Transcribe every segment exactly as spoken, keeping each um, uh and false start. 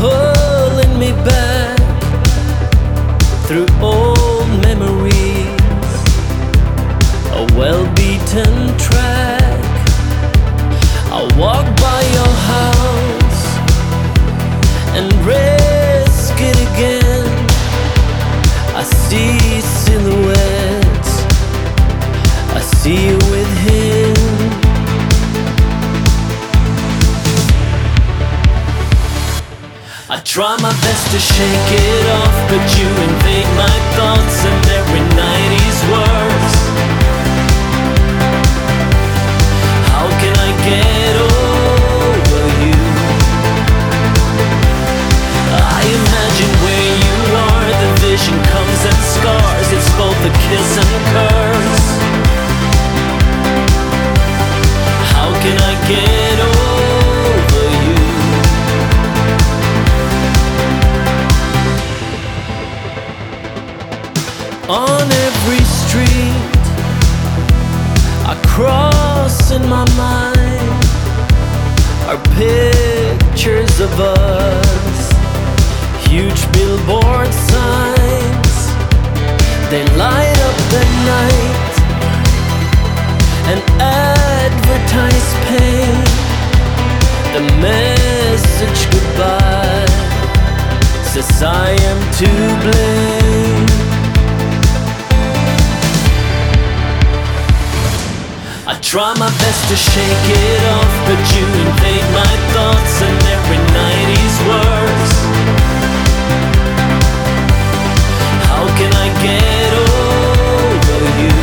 pulling me back through old memories, a well-beaten track. I walk by your house and risk it again. I see silhouettes, I see you with him. I try my best to shake it off, but you invade my thoughts, and every night is worse. How can I get over you? I imagine where you are, the vision comes and scars. It's both a kiss and a curse. How can I get over you? On every street I cross in my mind are pictures of us, huge billboard signs. They light up the night and advertise pain. The message goodbye says I am to blame. I try my best to shake it off, but you invade my thoughts, and every night is worse. How can I get over you?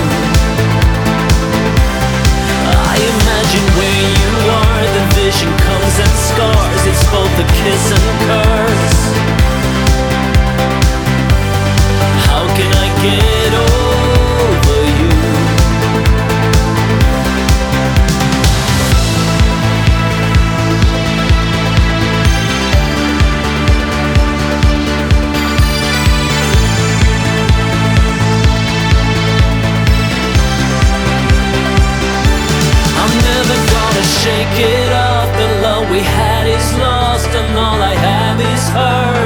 I imagine where you are, the vision comes and scars. It's both a kiss and a curse. How can I get over you? Shake it off, the love we had is lost, and all I have is her.